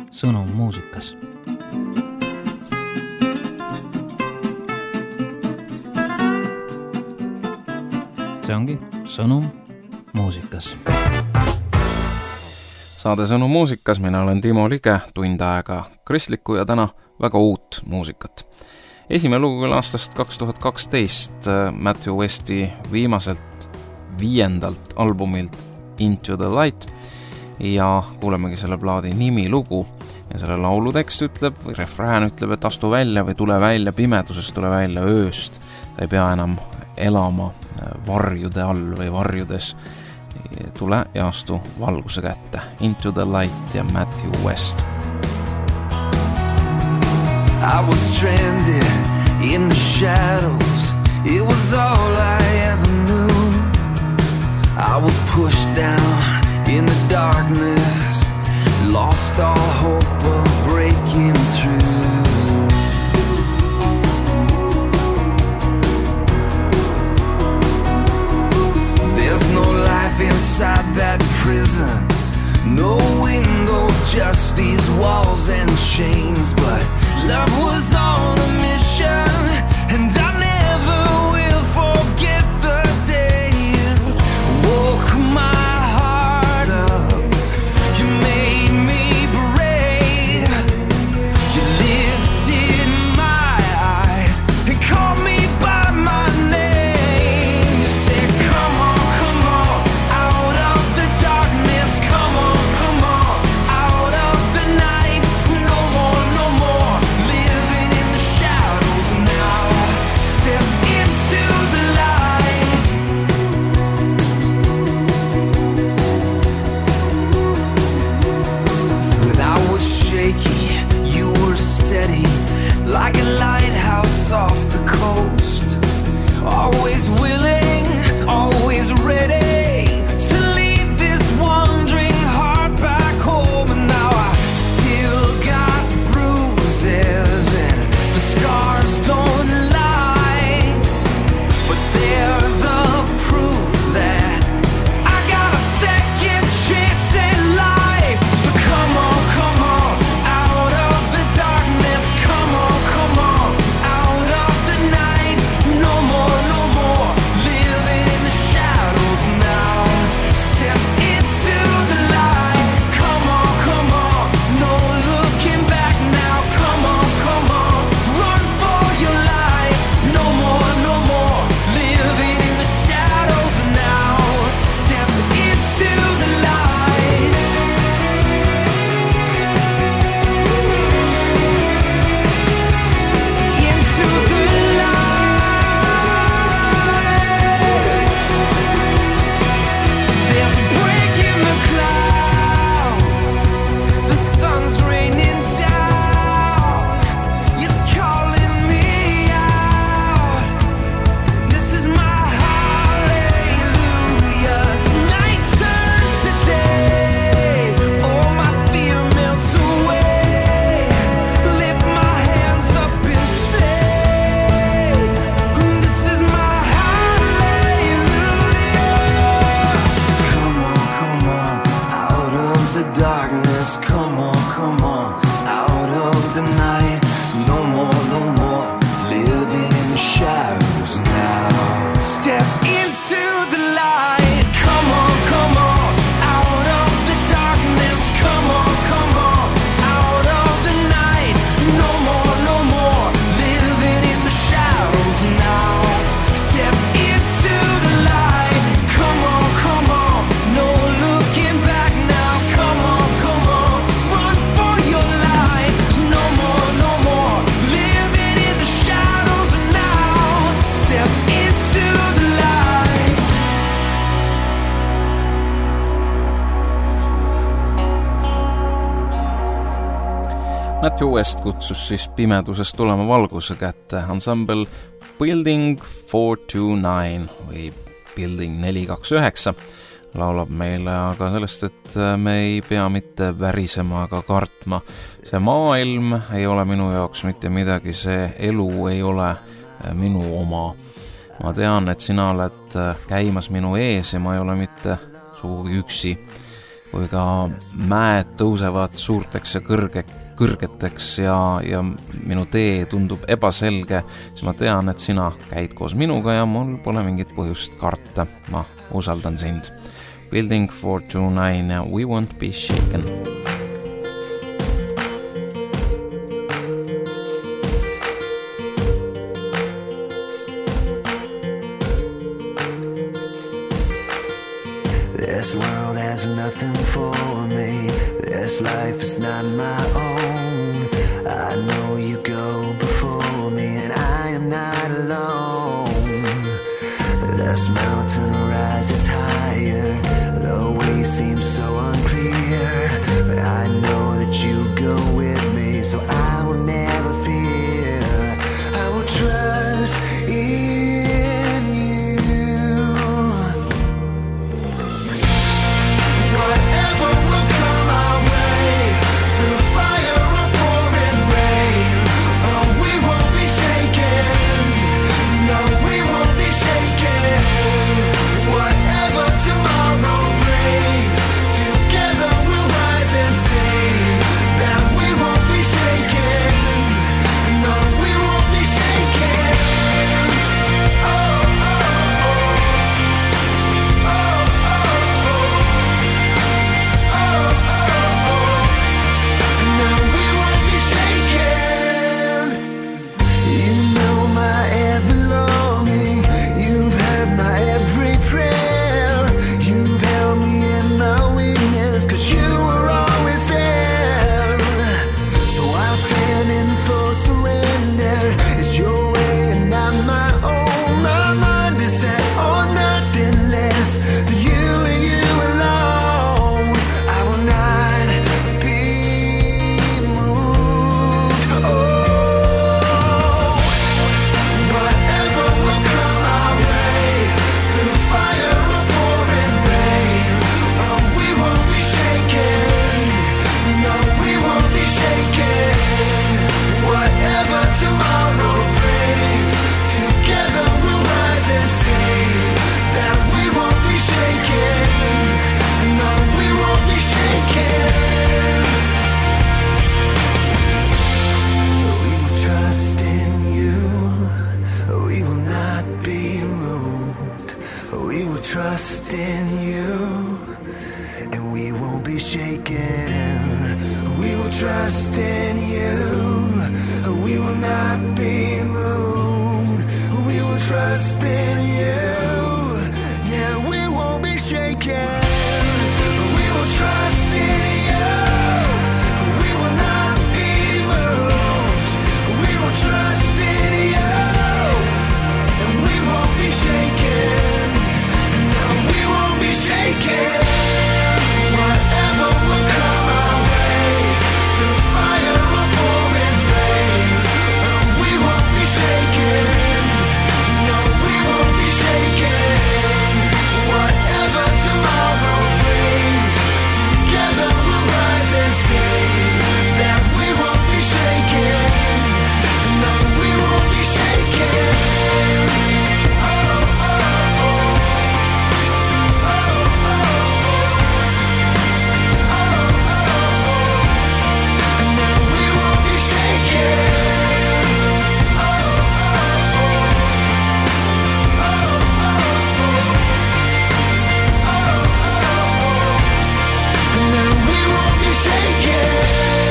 sõnum muusikas. See ongi sõnum muusikas. Saade Sõnum muusikas, mina olen Timo Lige, tund aega kristlikku ja täna väga uut muusikat. Esimene lugu küll aastast 2012 Matthew Westi viimaselt 5. albumilt Into the Light ja kuulemegi selle plaadi nimi lugu ja selle laulu tekst ütleb või refrään ütleb, et astu välja või tule välja pimedusest, tule välja ööst. Ta ei pea enam elama varjude all või varjudes. Tule ja astu valguse kätte. Into the Light ja Matthew West. I was stranded in the shadows. It was all I ever knew. I was pushed down in the darkness, lost all hope of breaking through. There's no life inside that prison, no windows, just these walls and chains. But love was on a mission, and I never will forget the day you woke my heart up. You made me brave. You lifted my eyes and called me by my name. You said, come on, out of the darkness. Come on, out of the night. No more living in the shadows now. Step into the light. When I was shaky, you were steady, like a lighthouse off the coast. Always willing, always ready to lead this wandering heart back home. And now I still got bruises and the scars don't lie, but they're the proof that I got a second chance at life. So come on, out of the darkness. Come on, out of the night. No more living in the shadows now. Step into the light. Come on, no looking back now. Come on, run for your life. No more living in the shadows now. Step into the light. Into the light. There's a break in the clouds. The sun's raining down. It's calling me out. This is my hallelujah. Night turns to day. All my fear melts away. Lift my hands up and say, this is my hallelujah. Come on, out of the darkness. Come on, out of the night. No more living in the shadows now. Step into the light. Come on, out of the darkness. Come on, out of the night. No more living in the shadows now. Step into the light. Come on, no looking back now. Come on, run for your life. No more living in the shadows now. Step into the light. Matthew West kutsus siis pimedusest tulema valguse kätte. Ensemble Building 429 või Building 429 laulab meile aga sellest, et me ei pea mitte värisema ega kartma. See maailm ei ole minu jaoks mitte midagi, see elu ei ole minu oma. Ma tean, et sina oled käimas minu ees ja ma ei ole mitte sugugi üksi. kui ka mäed tõusevad suurteks ja kõrgeteks ja minu tee tundub ebaselge, siis ma tean, et sina käid koos minuga ja mul pole mingit põhjust karta. Ma usaldan sind. Building 429 ja We Won't Be Shaken. This world has nothing for me. This life is not my own. I know you go before me and I am not alone. This mountain rises higher. The way seems so unclear, but I know that you go with me, so I will never fear. I will trust in you. Whatever will come our way, through fire or pouring rain, oh, we won't be shaken. No, we won't be shaken. Whatever tomorrow brings, together we'll rise and sing that we won't be shaken. No, we won't be shaken. Oh, oh, oh. Oh, oh, oh. No, we won't be shaken. You know my every longing. You've heard my every prayer. You've held me in my weakness, 'cause you were always there. So I'll stand in full surrender. It's your way and not my own. My mind is set on nothing less than you and you alone. I will not be moved. Oh, whatever will come our way, through fire or pouring rain, oh, we won't be shaken. No, we won't be shaken. Whatever tomorrow brings, together we'll rise and sing that we won't be shaken. No, we won't be shaken. We will trust in you. We will not be moved. We will trust in you, and we won't be shaken. We will trust in you. We will not be moved. We will trust in you. Yeah, we won't be shaken. We will trust in you. We will not be moved. We will trust in you, and we won't be shaken. No, we won't be shaken. Whatever will come our way, through fire or pouring rain, oh, we won't be shaken. No, we won't be shaken. Whatever tomorrow brings, together we'll rise and sing that we won't be shaken. No, we won't be shaken. Oh, oh, oh. Oh, oh, oh. No, we won't be shaken. Oh, oh, oh. No, we won't be shaken.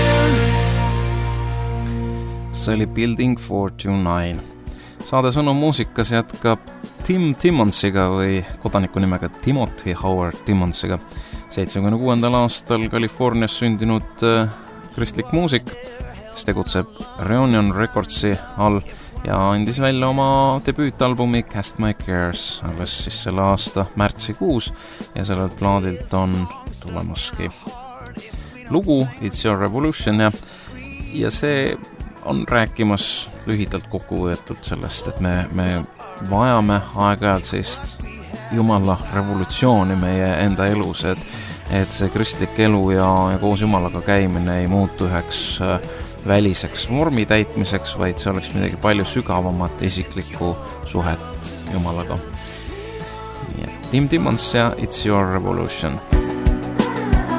See oli Building 429. Saade Sõnum muusikas jätkab Tim Timmonsiga või kodaniku nimega Timothy Howard Timmonsiga. 76. aastal Californias sündinud kristlik muusik, kes tegutseb Reunion Recordsi all ja andis välja oma debüütalbumi Cast My Cares alles siis selle aasta märtsikuus ja sellelt plaadilt on tulemaski lugu It's Your Revolution ja see on rääkimas lühidalt kokkuvõetult sellest, et me vajame aeg-ajalt sellist Jumala revolutsiooni meie enda elus, et see kristlik elu ja koos Jumalaga käimine ei muutu üheks väliseks vormi täitmiseks, vaid see oleks midagi palju sügavamat isiklikku suhet Jumalaga. Tim Timmons ja It's Your Revolution.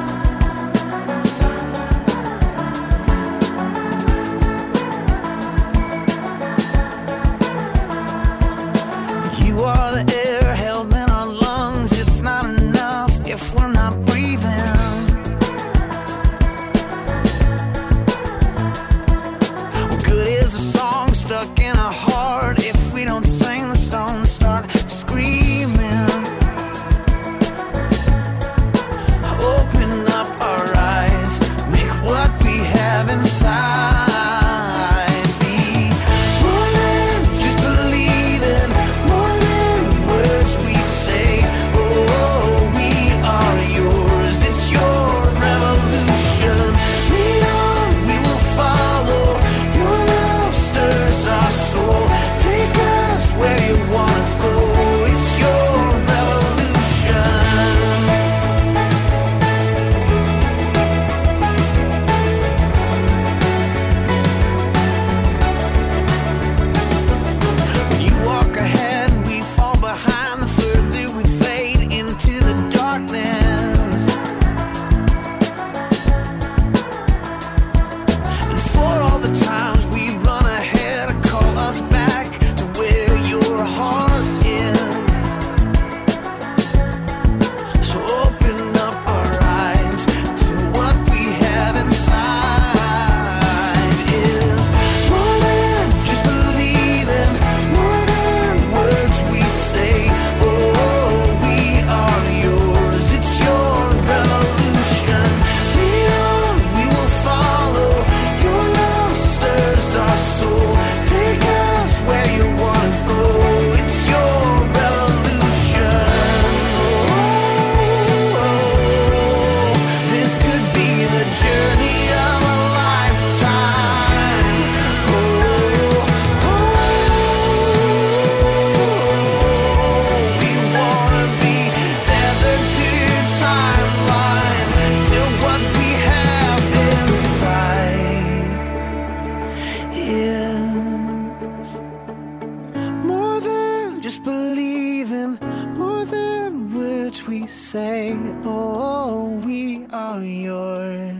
yours.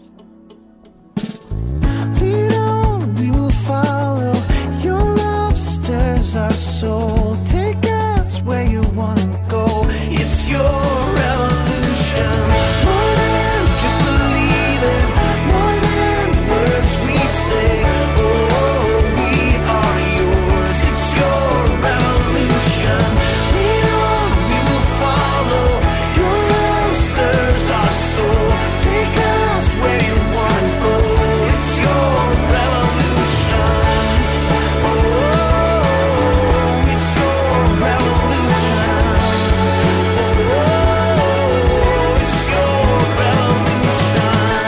Lead on, we will follow. Your love stirs our soul. Take us where you want to go. It's your revolution. More than just believing, more than words we say. Oh, we are yours. It's your revolution. Lead on, we will follow. Your love stirs our soul. Take us where you want to go. It's your revolution. Oh, it's your revolution. Oh, it's your revolution.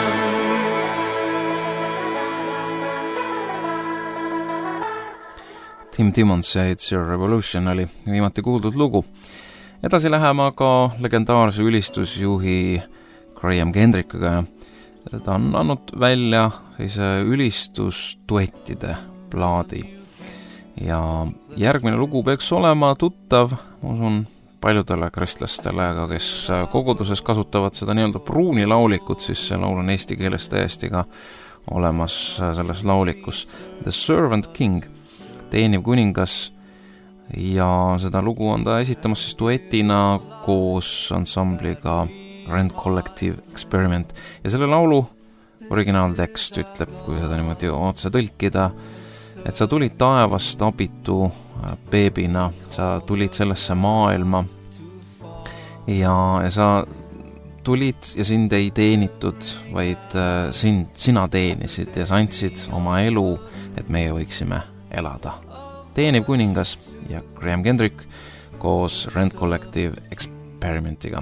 Tim Timmons ja It's Your Revolution oli viimati kuuldud lugu. Edasi läheme aga legendaarse ülistusjuhi Graham Kendrickiga ja ta on andnud välja ülistusduettide plaadi. Ja järgmine lugu peaks olema tuttav, ma usun, paljudele kristlastele, aga kes koguduses kasutavad seda nii-öelda pruuni laulikut, siis see laul on eesti keeles täiesti ka olemas selles laulikus. The Servant King, teeniv kuningas, ja seda lugu on ta esitamas siis duetina koos ansambliga Rent Collective Experiment. Ja selle laulu originaaltekst ütleb, kui seda niimoodi otse tõlkida, et sa tulid taevast abitu beebina, sa tulid sellesse maailma ja sa tulid ja sind ei teenitud, vaid sina teenisid ja sa andsid oma elu, et meie võiksime elada. Teeniv kuningas ja Graham Kendrick koos Rent Collective Experimentiga.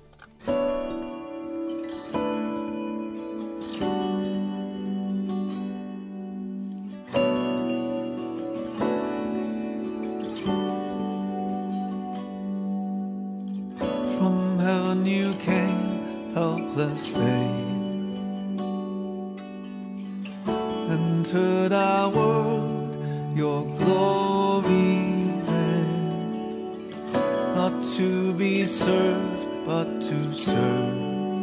From heaven you came, helpless babe, entered our world, your glory there, not to be served, but to serve,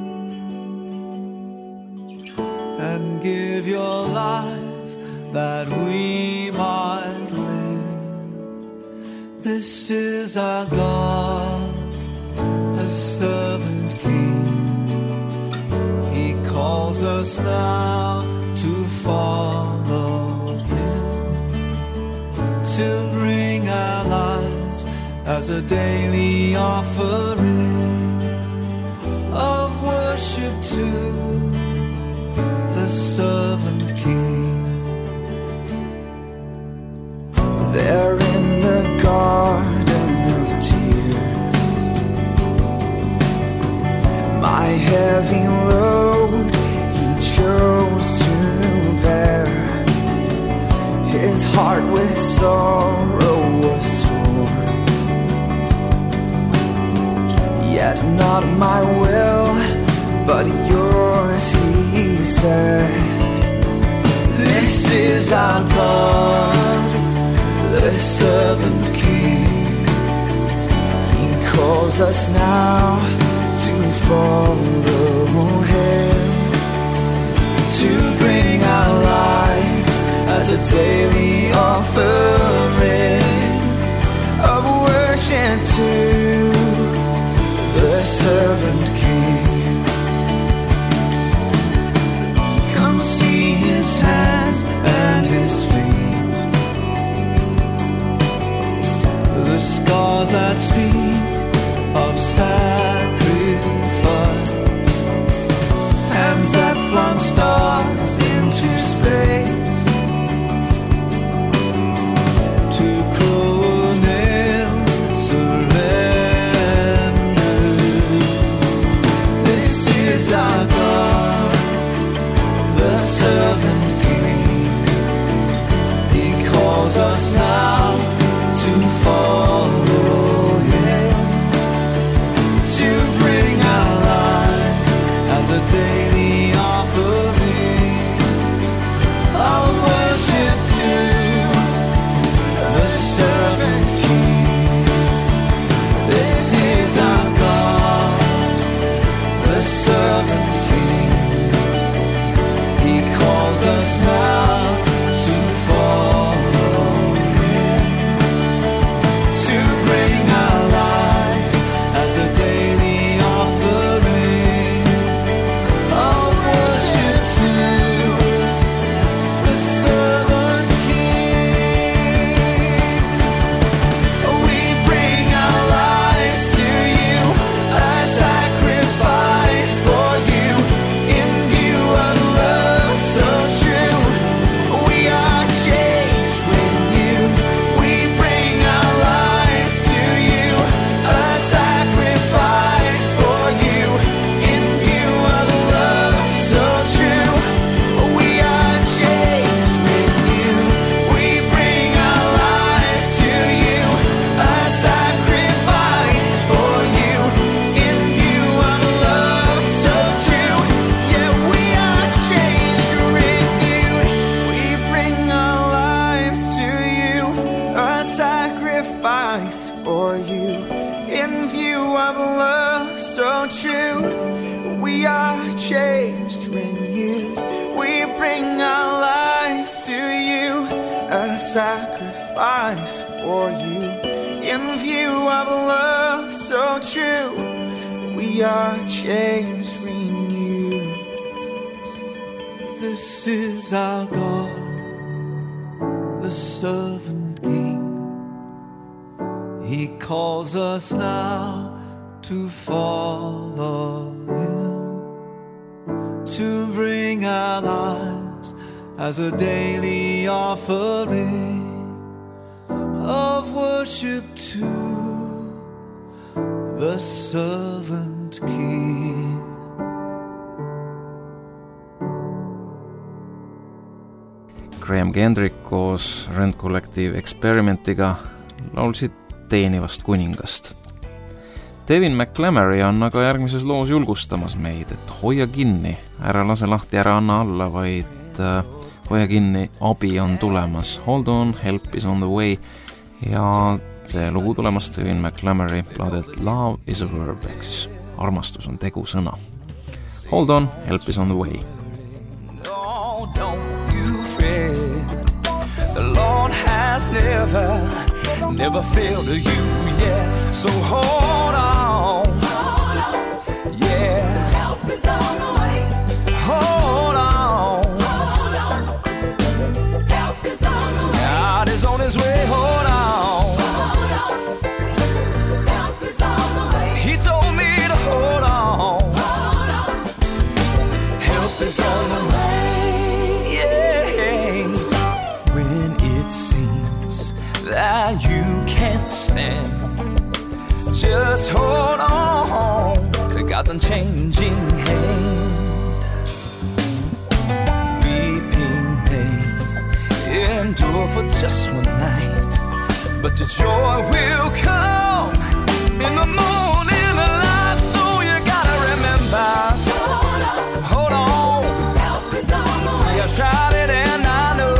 and give your life that we might live. This is our God, the servant king. He calls us now to follow him, to bring our lives as a daily offering of worship to the servant king. There in the garden of tears, my heavy load he chose to bear. His heart with sorrow was sore, yet not my will, but yours, he said. This is our God, the servant king. He calls us now to follow him, to bring our lives as a daily offering of worship to the servant king. Come see his hands and his feet, the scars that speak of sacrifice. a sacrifice for you. In view of a love so true, we are chains renewed. This is our God, the servant king. He calls us now to follow him, to bring our lives as a daily offering of worship to the servant king. Graham Kendrick koos Rent-Collective Experimentiga laulsid Teenivast kuningast. Devin McClamery on aga järgmises loos julgustamas meid, et hoia kinni, ära lase lahti, ära anna alla, vaid hoia kinni, abi on tulemas. Hold on, help is on the way. Ja see lugu tulemas Devin McClamery plaadilt Love is a verb, ehk siis armastus on tegusõna. Hold on, help is on the way. No, don't you fret. The Lord has never failed you yet. So hold on. Yeah. Help is on the way. Hold on. Help is on the way. God is on his way. Hold on. Help is on the way. He told me to hold on. Help is on the way. Yeah. When it seems that you can't stand, just hold on to God's unchanging hand. Weeping may endure for just one night, but the joy will come in the morning light. So you gotta remember, hold on, help is on the way. See, I've tried it and I know.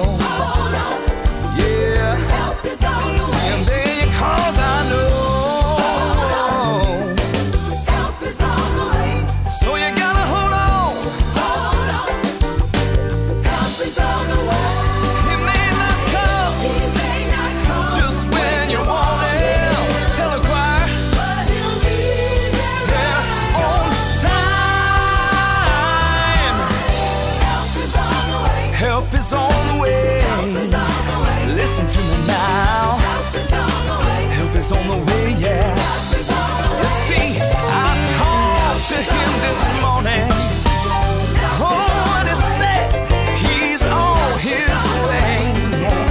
Listen to me now. Help is on the way, yeah. You see, I talked to him this morning. Oh, and he said he's on his way, yeah.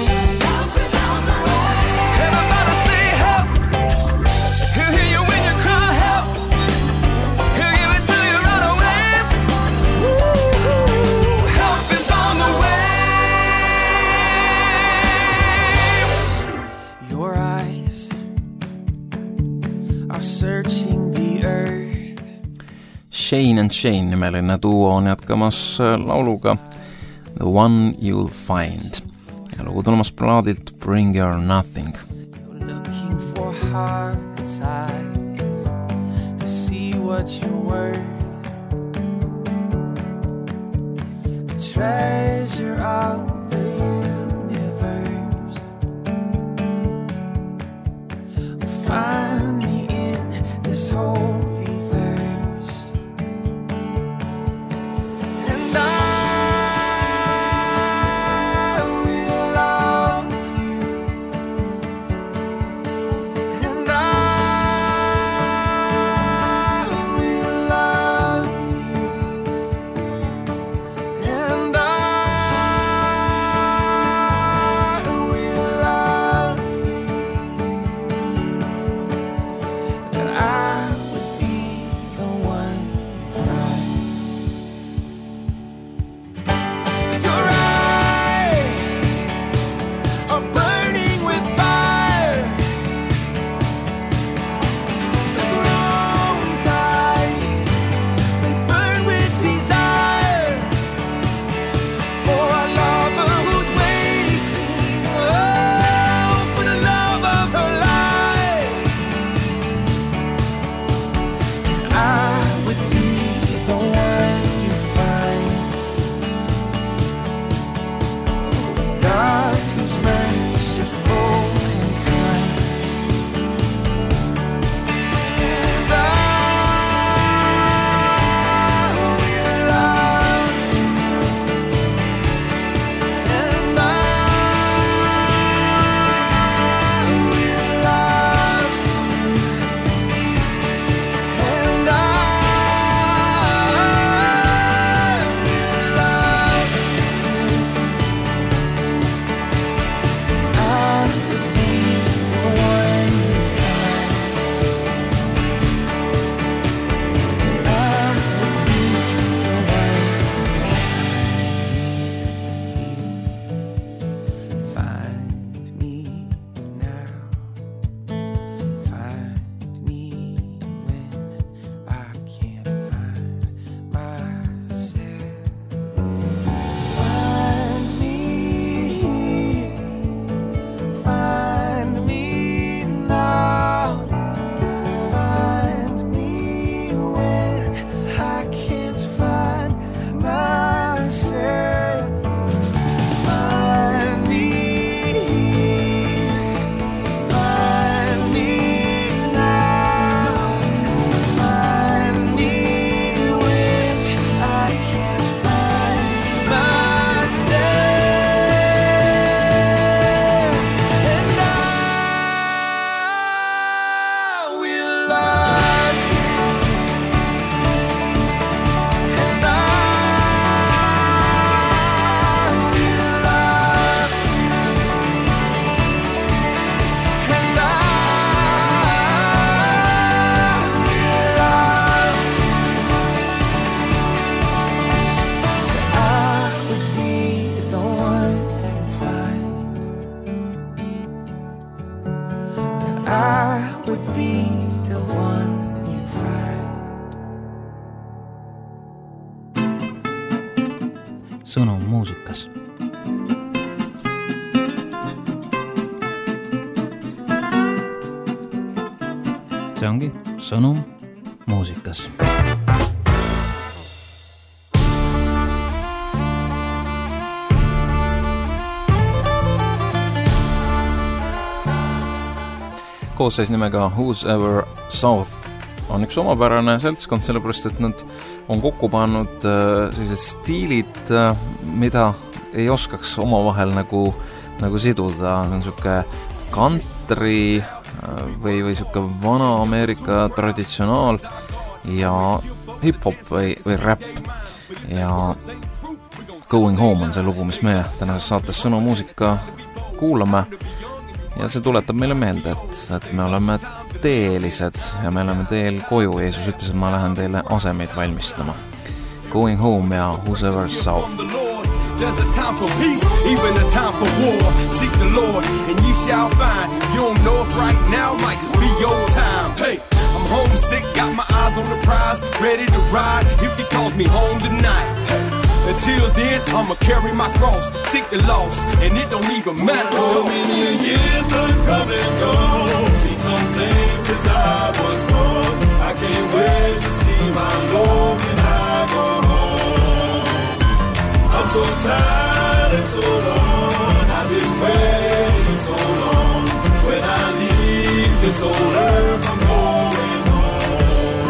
Everybody say help. He'll hear you when you cry, help. He'll give it to you right away. Woo-hoo. Help is on the way. Your eyes are searching the earth. Shane and Shane nimeline duo on jätkamas lauluga The One You'll Find. Ja lugu tulemas plaadilt Bring Your Nothing. You're looking for hard times to see what you're worth. The treasure of the universe. Find me in this holy thirst, and I will love you, and I will love you, and I sõnum muusikas. See ongi sõnum muusikas. Koosseis nimega Who's Ever South on üks omapärane seltskond, sellepärast et nad on kokku pannud sellised stiilid, mida ei oskaks omavahel nagu siduda. See on siuke country või siuke vana Ameerika traditsionaal ja hip-hop või rap. Ja Going Home on see lugu, mis me tänases saates sõnumuusika kuulame. Ja see tuletab meile meelde, et me oleme teelised ja me oleme teel koju. Jeesus ütles, et ma lähen teile asemeid valmistama. Going Home ja Who's Ever South. There's a time for peace, even a time for war. Seek the Lord, and ye shall find. You don't know if right now might just be your time. Hey, I'm homesick, got my eyes on the prize, ready to ride if he calls me home tonight. Hey, until then, I'ma carry my cross, seek the lost, and it don't even matter. So many years done come and go. See some things since I was born. I can't wait to see my Lord when I go home. I'm so tired and so long. I've been waiting so long. When I leave this old earth, I'm going home.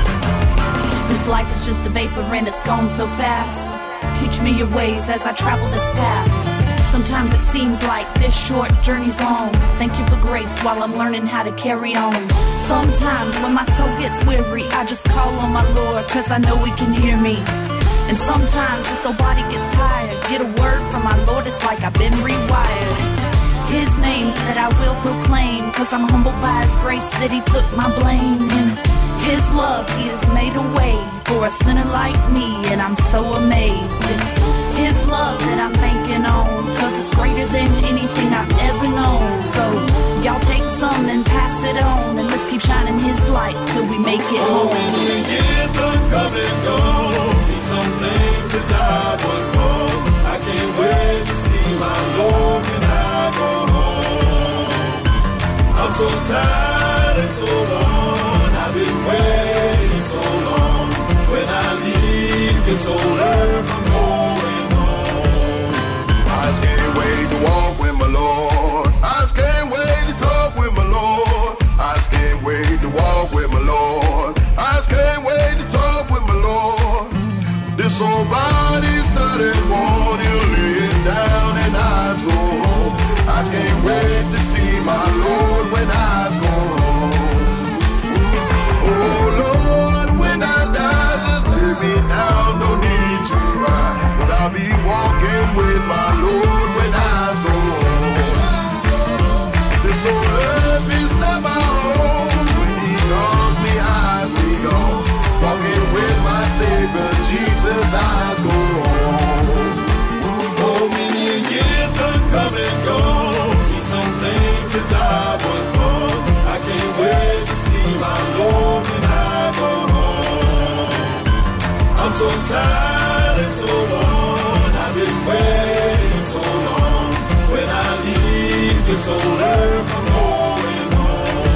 This life is just a vapor and it's gone so fast. Teach me your ways as I travel this path. Sometimes it seems like this short journey's long. Thank you for grace while I'm learning how to carry on. Sometimes when my soul gets weary, I just call on my Lord, cause I know he can hear me. And sometimes this old body gets tired. Get a word from my Lord, it's like I've been rewired. His name that I will proclaim, cause I'm humbled by his grace that he took my blame. In his love he has made a way for a sinner like me, and I'm so amazed. It's his love that I'm banking on, cause it's greater than anything I've ever known. So y'all take some and pass it on, and let's keep shining his light till we make it home. Many years done come and go. See some things since I was born. I can't wait to see my Lord when I go home. I'm so tired and so long. I've been waiting so long. When I leave this old earth, I'm going home. I just can't wait to walk with my Lord. I just can't wait to talk with my Lord. I just can't wait to walk with my Lord. I just can't wait to talk with my Lord. This old body's started worn, he'll lay it down and I just go home. I just can't wait to see my Lord when I just go home. Oh Lord, when I die, just lay me down, no need to ride. Cause I'll be walking with my Lord when I just go home. This old earth is not my home. When he calls me, I stay gone. Walking with my Savior, Jesus, I go home. Oh, many years done come and go. See some things since I was born. I can't wait to see my Lord when I go home. I'm so tired and so long. I've been waiting so long. When I leave this old earth, I'm going home.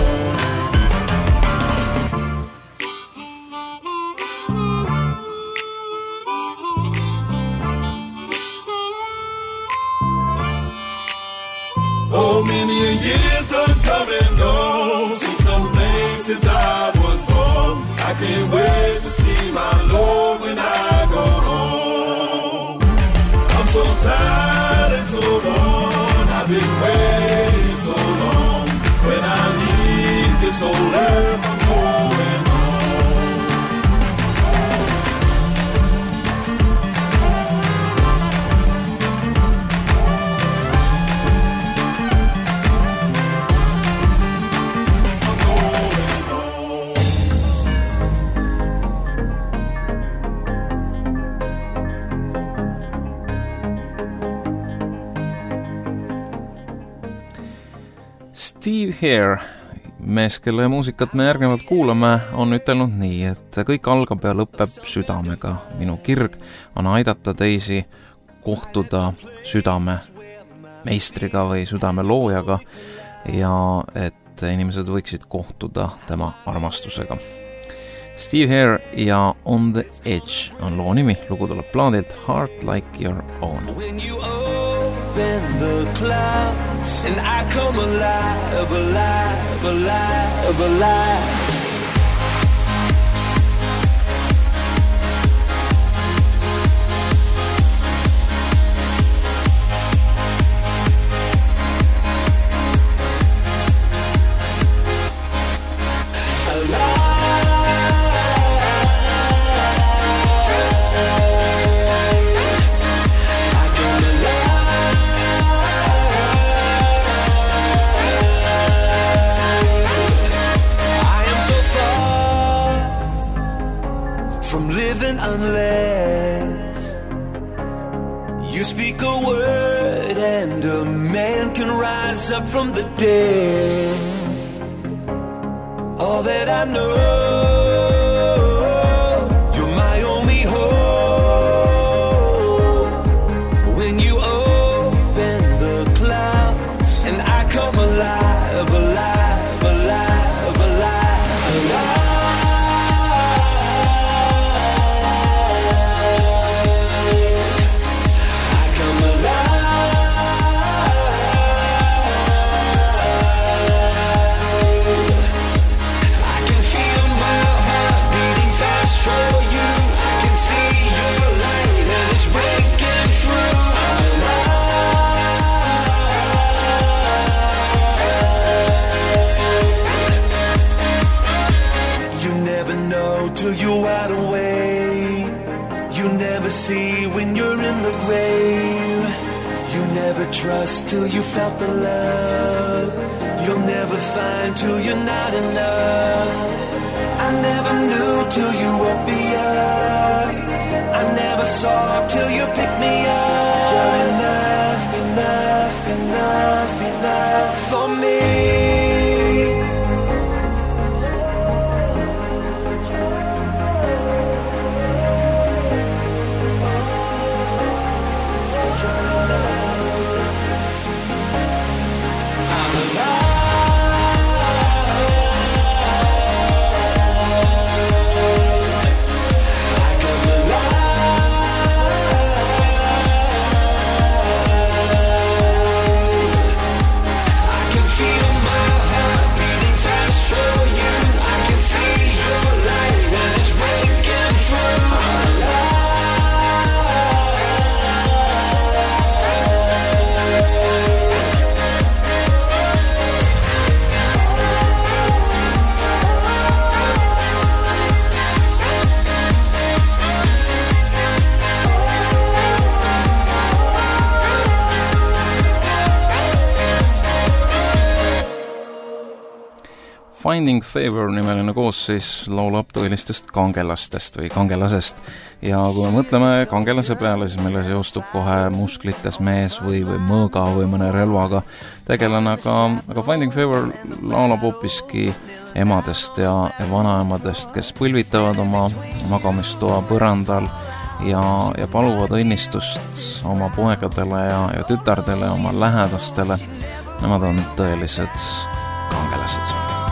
Oh, many a years done come and go. See some things since I was born. I can't wait to see my Lord when I go home. I'm so tired and so long. I've been waiting so long. When I leave this old earth, I'm going home. Steve Hare mees, kelle muusikat me järgnevalt kuulame, on ütelnud nii, et kõik algab ja lõpeb südamega. Minu kirg on aidata teisi kohtuda südame meistriga või südame loojaga ja et inimesed võiksid kohtuda tema armastusega. Steve Hare ja On the Edge on loo nimi, lugu tuleb plaadilt Heart Like Your Own. When you open the clouds and I come alive, alive, alive, alive. Unless you speak a word and a man can rise up from the dead. All that I know, you're my only hope. When you open the clouds and I come alive, alive, alive, alive, alive. Till you're wide awake, you never see when you're in the grave. You never trust till you felt the love. You'll never find till you're not enough. I never knew till you woke me up. I never saw till you picked me up. You're enough, enough, enough, enough for me. Finding Favor nimeline koosseis laulab tõelistest kangelastest või kangelasest. Ja kui me mõtleme kangelase peale, siis meile seostub kohe musklites mees või mõõga või mõne relvaga tegelane, aga Finding Favor laulab hoopiski emadest ja vanaemadest, kes põlvitavad oma magamistoa põrandal ja paluvad õnnistust oma poegadele ja tütardele, oma lähedastele. Nemad on tõelised kangelased.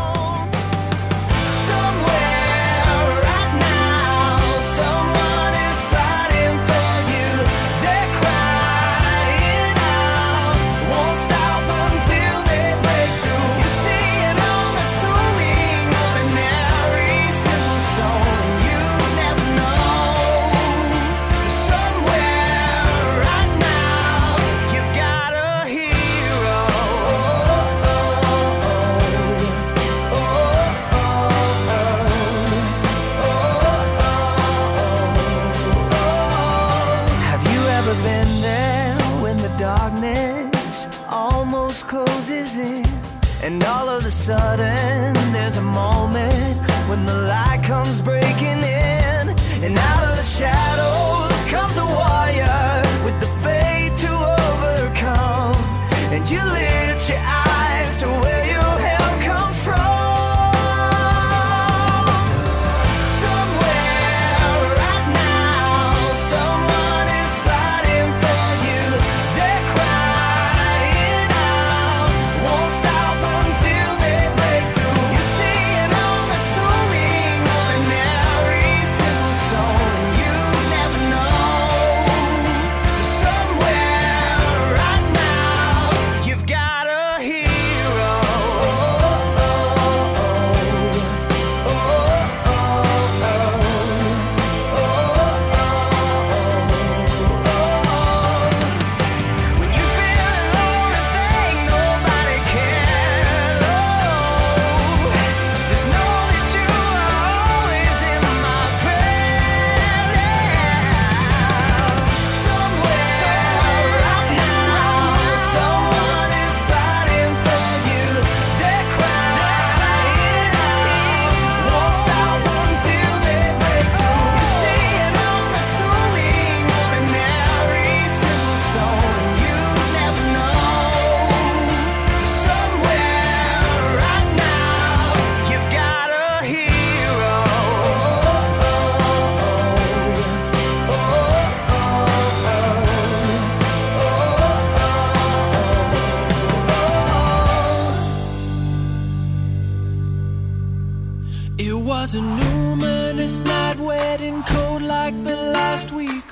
And all of a sudden there's a moment when the light comes breaking in, and out of the shadows comes a warrior with the faith to overcome. And you lift your eyes to where your help comes from.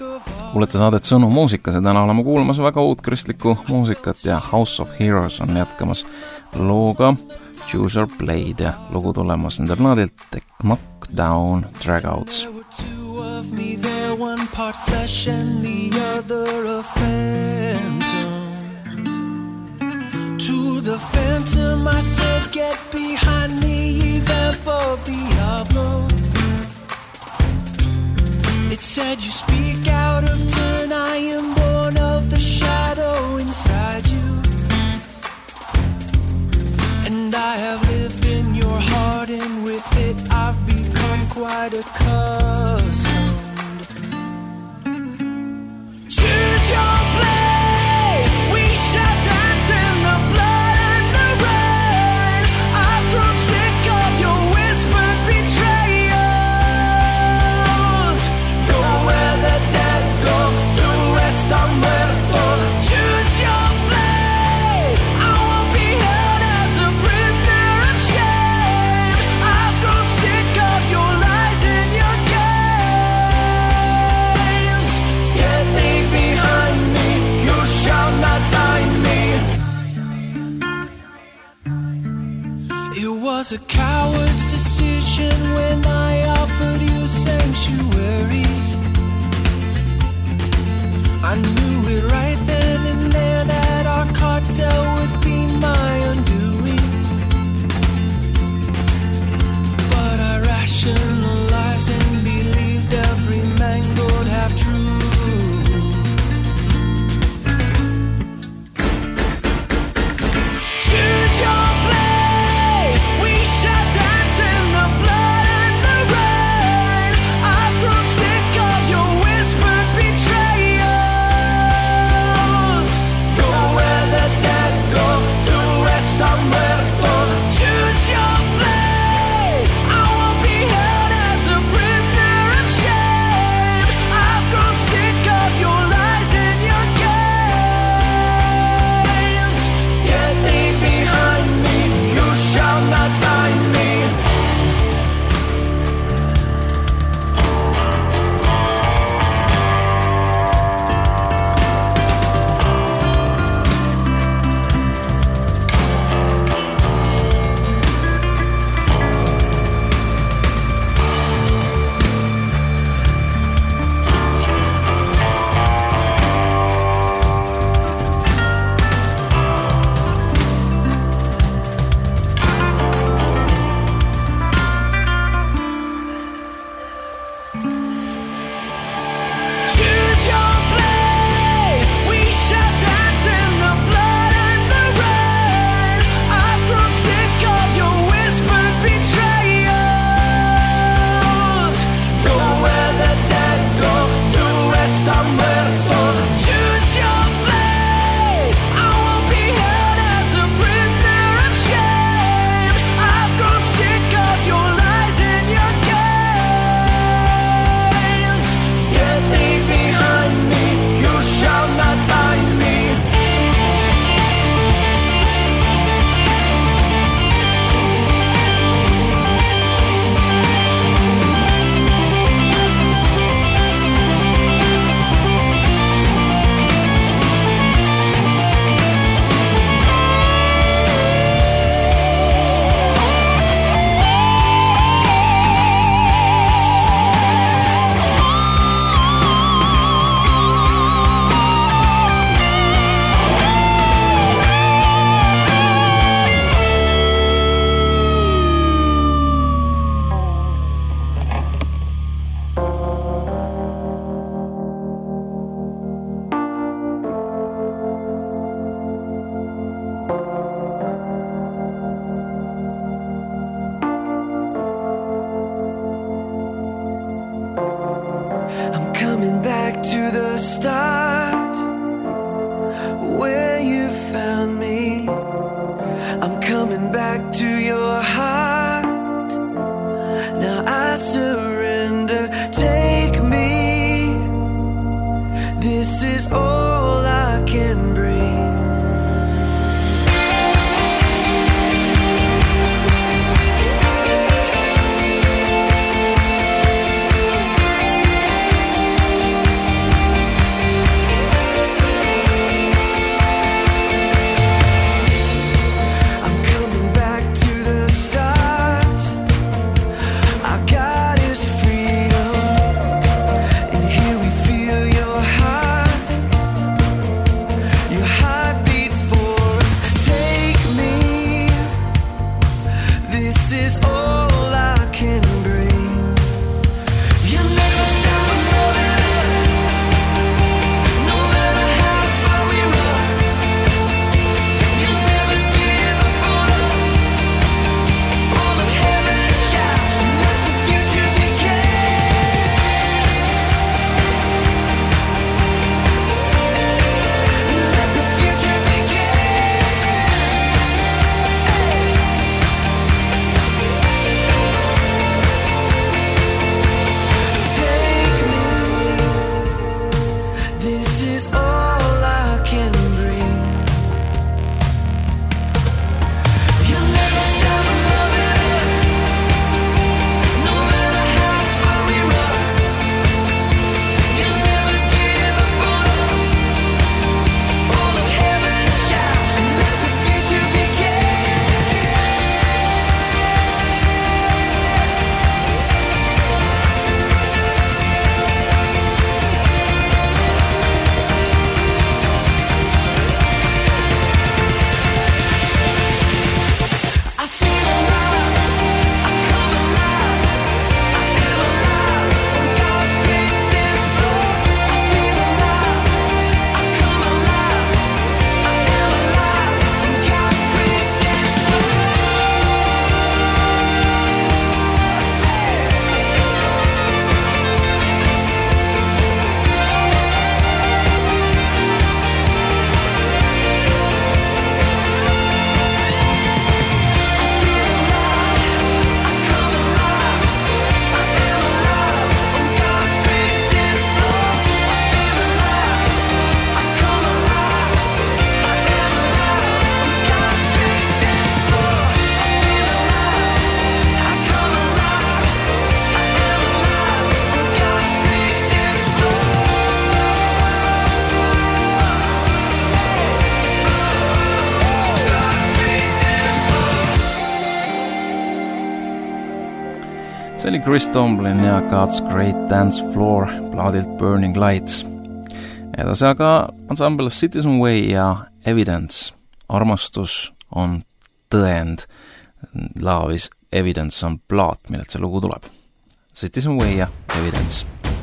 kuulete saadet Sõnu muusikas ja täna oleme kuulamas väga uut kristlikku muusikat ja House of Heroes on jätkamas looga Choose Your Blade ja lugu tulemas nende plaadilt The Knockdown Dragouts. There were two of me there, one part flesh and the other a phantom. To the phantom I said, get behind the vamp of Diablo. It said, you speak out of turn, I am born of the shadow inside you. And I have lived in your heart, and with it I've become quite accustomed. Choose your blade, we shall dance in the blood and the rain. I've grown sick of your whispered betrayals. Go where the dead go, to rest on muerto. Choose your blade, I won't be held as a prisoner of shame. I've grown sick of your lies and your games. Get thee behind me, you shall not bind me. It was a coward's decision when I offered you sanctuary. I knew it right then and there that our cartel would be my undoing. But I rationalized and believed every mangled half-truth. Choose your blade, we shall dance in the blood and the rain. I've grown sick of your whispered betrayals. Go where the dead go, to rest on muerto. Choose your blade, I won't be held as a prisoner of shame. I've grown sick of your lies and your games. Get thee behind me, you shall not bind me. Choose your blade, we shall dance in the blood and the rain. I've grown sick of your whispered betrayals. Go where the dead go, to rest on muerto. Choose your blade, I won't be held as a prisoner of shame. I've grown sick of your lies and your games. Get thee behind me, you shall not bind me. I'm coming back to the start, where you found me. I'm coming back to your heart. Now I surrender, take me. This is all I can bring. see oli Chris Tomlin ja God's Great Dance Floor plaadilt Burning Lights. Edasi aga ansambel Citizen Way ja Evidence. Armastus on tõend. Love is Evidence on plaat, millelt see lugu tuleb. Citizen Way ja Evidence.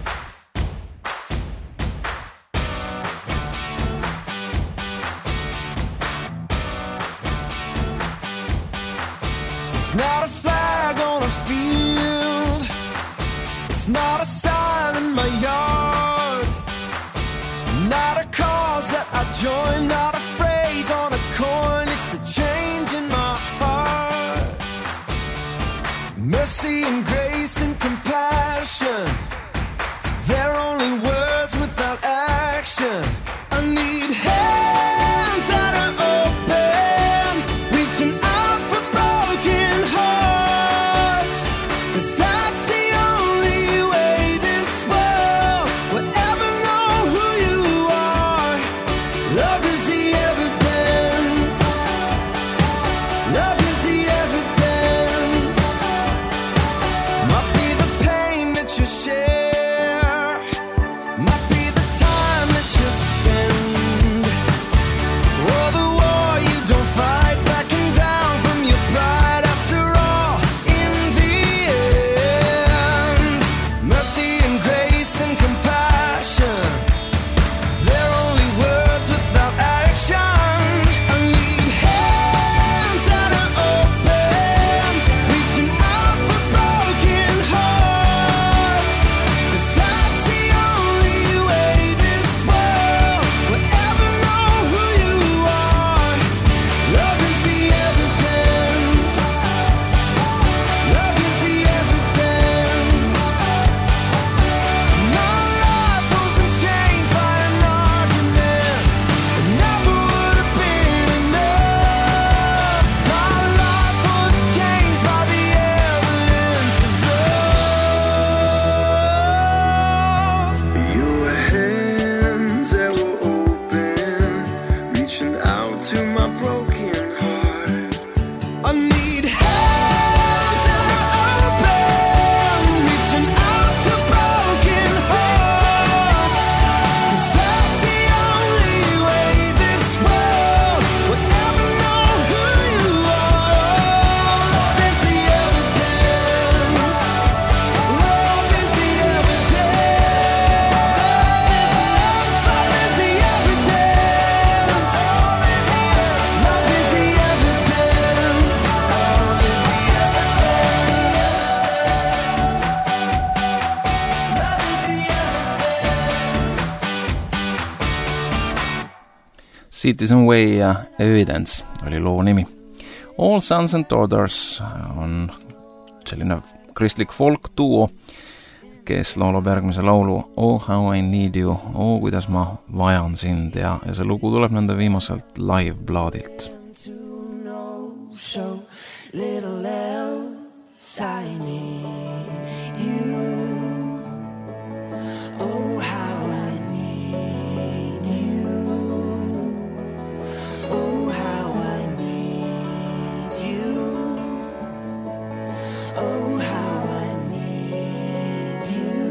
It's not a flag on a field. It's not a sign in my yard. Not a cause that I join. Not a phrase on a coin. It's the change in my heart. Mercy and grace and compassion. They're only words without action. I need hands that are open, reaching out for broken hearts. 'Cause that's the only way this world will ever know who you are. Love is the evidence. Love is the evidence. Might be the pain that you share, might be the time that you spend, or the war you don't fight, backing down from your pride. After all, in the end, mercy and grace and compassion, they're only words without action. I need hands that are open, reaching out for broken hearts. 'Cause that's the only way this world will ever know who you are. Love is the evidence. Love is the evidence. My life wasn't changed by an argument. It never would have been enough. My life was changed by the evidence of love. Your hands that were open, reaching out to my broken heart. I need hands that are open, reaching out to broken hearts. 'Cause that's the only way this world will ever know who you are. Love is the evidence. Love is the evidence. Love is the evidence. Love is the evidence. Love is the evidence. Love is the evidence. Citizen Way ja Evidence oli loo nimi. All Sons and Daughters on selline kristlik folk-duo, kes laulab järgmise laulu Oh how I need you, oh kuidas ma vajan sind ja see lugu tuleb nende viimaselt live-plaadilt. To know so little else I need you. Oh how I need you. Oh how I need you. Oh how I need you.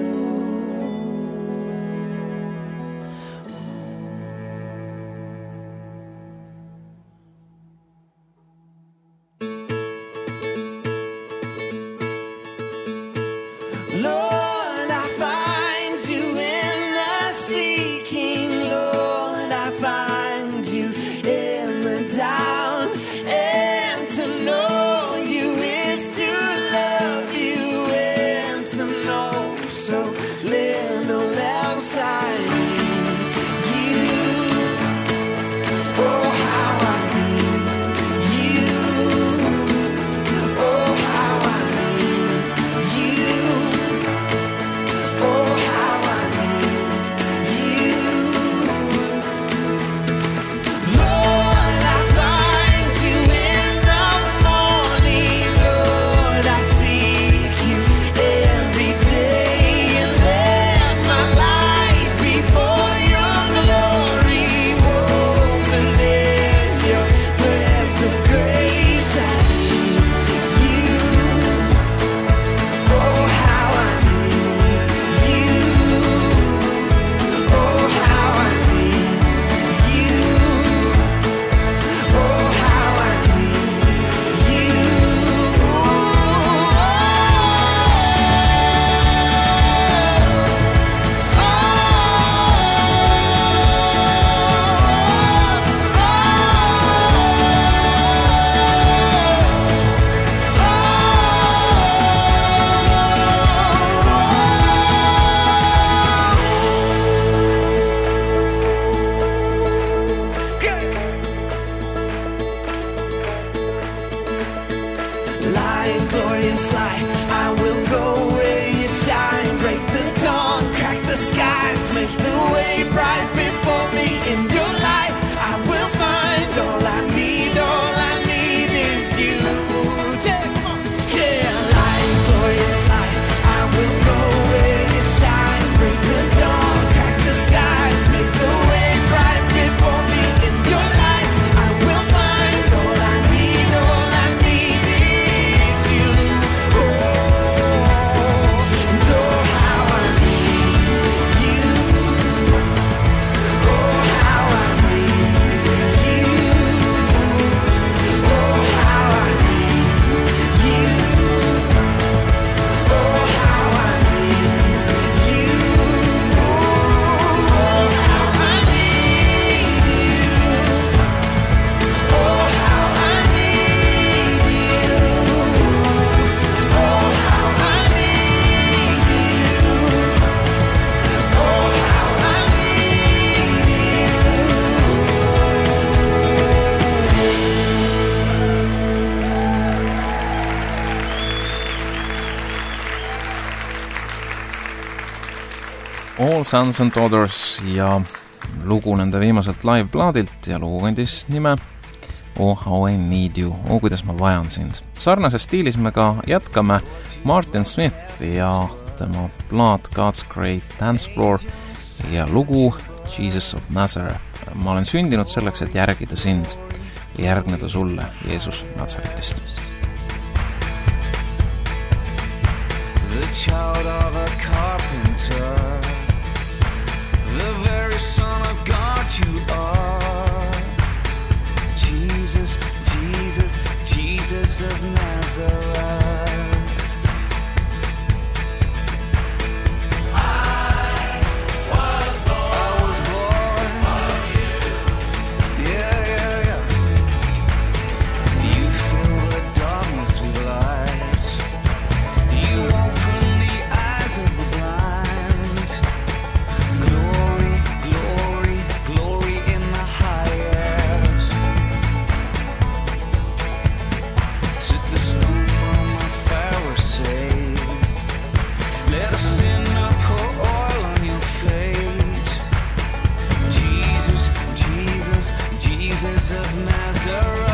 Sons and Daughters ja lugu nende viimaselt live-plaadilt ja lugu kandis nime Oh How I Need You, oh kuidas ma vajan sind. Sarnases stiilis me ka jätkame Martin Smith ja tema plaat God's Great Dance Floor ja lugu Jesus of Nazareth. Ma olen sündinud selleks, et järgida sind ja järgneda sulle, Jeesus Nazaretist. The child of a carpenter, the very son of God you are. Jesus, Jesus, Jesus of Nazareth. I was born to follow you. Yeah, yeah, yeah. You fill the darkness with light. You open the eyes of the blind. Glory, glory, glory in the highest. Took the stone from a Pharisee. Let a sinner pour oil on your fate. Jesus, Jesus, Jesus of Nazareth.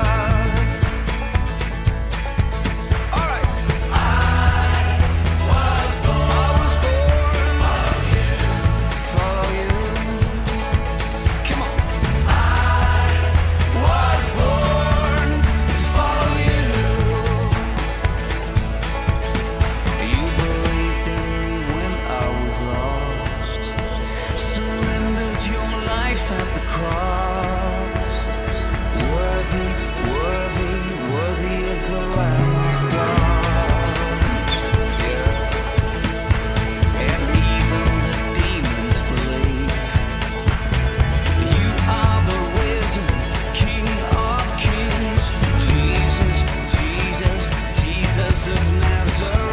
At the cross, worthy, worthy, worthy is the Lamb of God. Yeah. And even the demons believe you are the risen King of Kings, Jesus, Jesus, Jesus of Nazareth.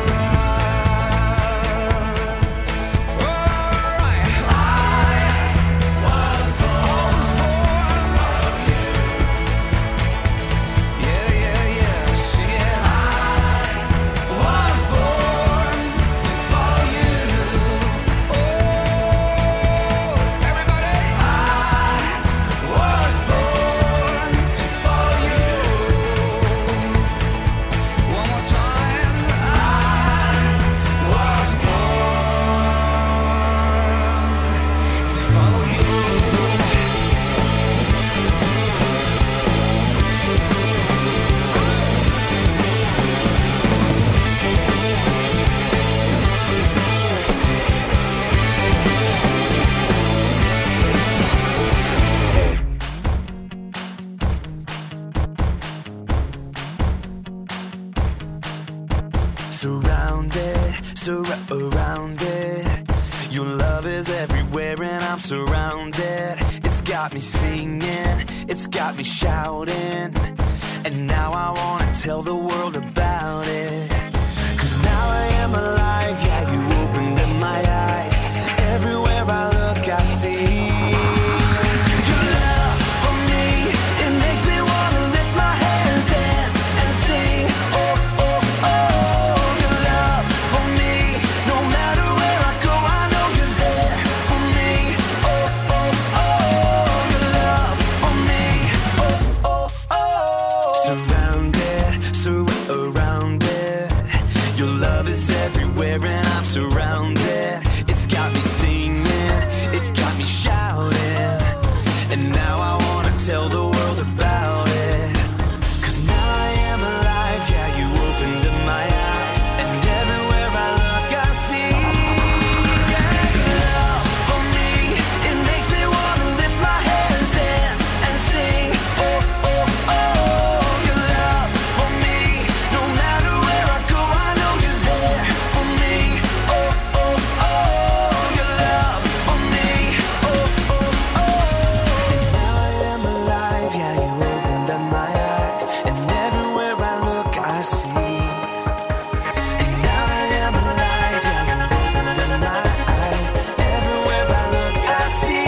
Surrounded, your love is everywhere and I'm surrounded. It's got me singing, it's got me shouting, and now I wanna tell the world about it. 'Cause now I am alive, yeah, you opened up my eyes. Everywhere I look I see your love for me. It makes me wanna lift my hands, dance and sing. Oh, oh, oh, your love for me. No matter where I go, I know you're there for me. Oh, oh, oh, your love for me. Oh, oh, oh. Surrounded, surrounded. Your love is everywhere and I'm surrounded. It's got me singing, it's got me shouting, and now I wanna tell the world about it. 'Cause now I am alive, yeah, you opened up my eyes, and everywhere I look I see your love for me. It makes me wanna lift my hands, dance and sing. Oh, oh, oh, your love for me. No matter where I go, I know you're there for me. Oh, oh, oh, your love for me. Oh, oh, oh. And now I am alive, yeah, you opened up my eyes, and everywhere I look I see. And now I am alive, yeah, you opened up my eyes, everywhere I look I see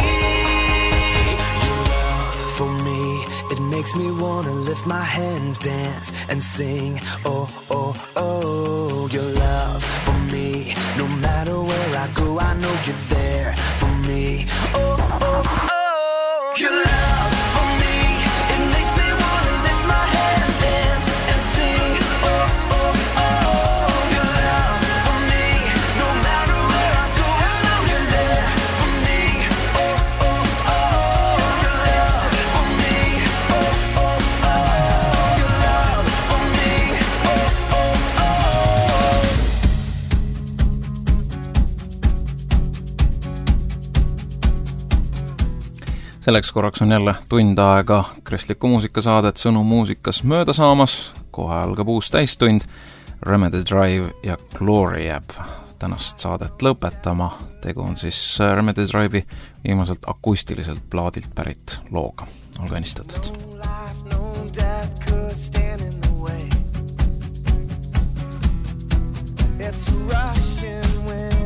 your love for me. It makes me wanna lift my hands, dance and sing. Oh, oh, oh, your love for me. me. No matter where I go, I know you're there for me. Oh, oh, oh. Your love for me, it makes me wanna lift my hands, dance and sing. Oh, oh, oh. Your love for me, no matter where I go, I know you're there for me. Oh, oh, oh. Your love for me. Oh, oh, oh. Your love for me. Oh, oh, oh. Selleks korraks on jälle tund aega kristliku muusikasaadet Sõnum muusikas mööda saamas. Kohe algab uus täistund. Remedy Drive ja Glory jääb tänast saadet lõpetama. Tegu on siis Remedy Drive'i viimaselt akustiliselt plaadilt pärit looga. Olge õnnistatud. No life, no death could stand in the way. It's rushing when